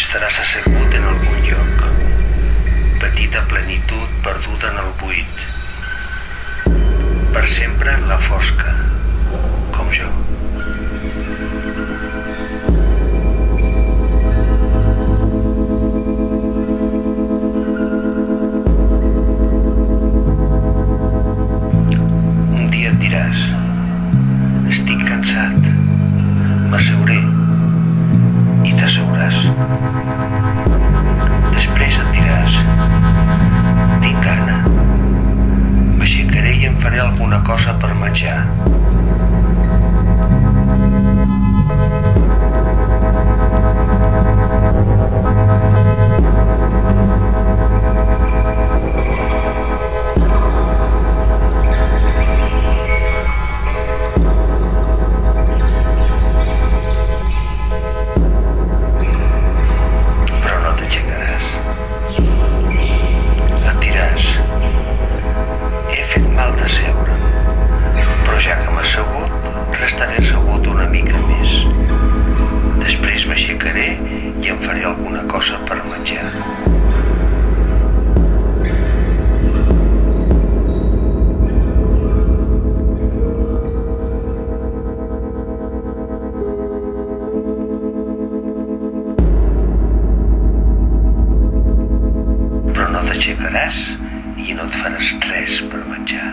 Estaràs assegut en algun lloc, petita plenitud perduda en el buit, per sempre en la fosca, com jo. Un dia et diràs: estic cansat, m'asseuré, i t'asseuràs. Després et diràs: tinc gana, m'aixecaré i em faré alguna cosa per menjar. Estaré assegut una mica més. Després m'aixecaré i em faré alguna cosa per menjar. Però no t'aixecaràs i no et faràs res per menjar.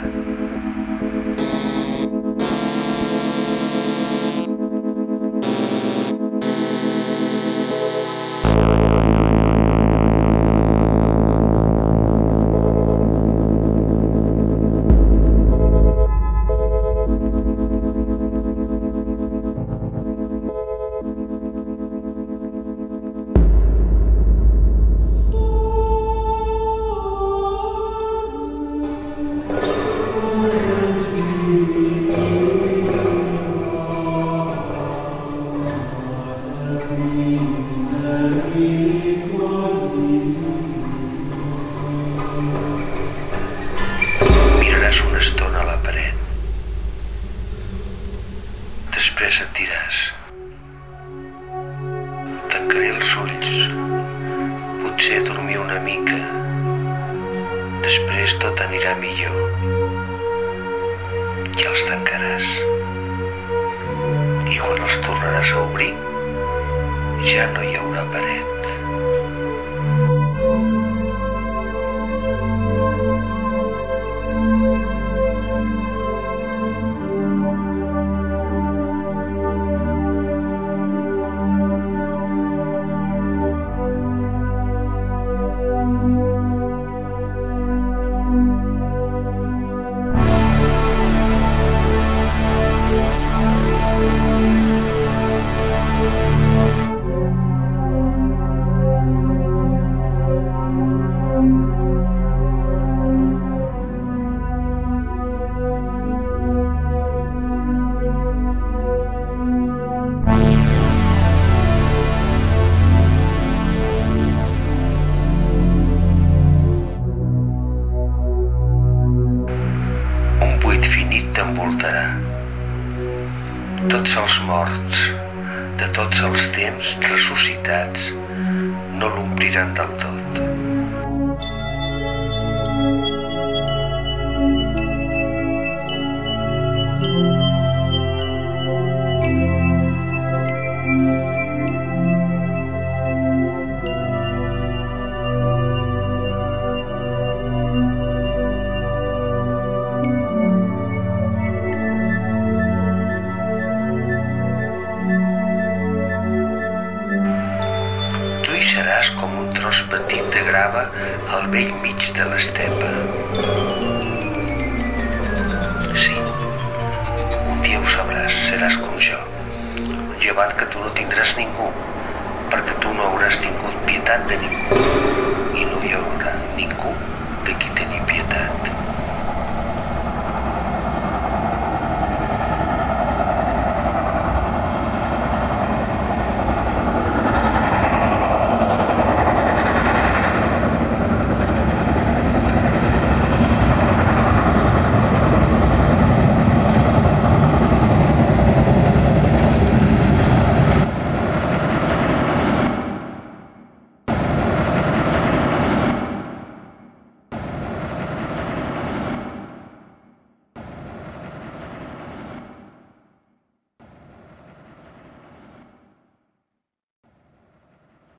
Miraràs una estona a la paret. Després et diràs: tancaré els ulls, potser dormir una mica, després tot anirà millor. I els tancaràs. I quan els tornaràs a obrir, ja no hi haurà paret. T'envoltarà. Tots els morts de tots els temps ressuscitats no l'ompliran del tot. Seràs com un tros petit de grava al vell mig de l'estepa. Sí, un dia ho sabràs, seràs com jo, llevat que tu no tindràs ningú, perquè tu no hauràs tingut pietat de ningú, i no hi haurà ningú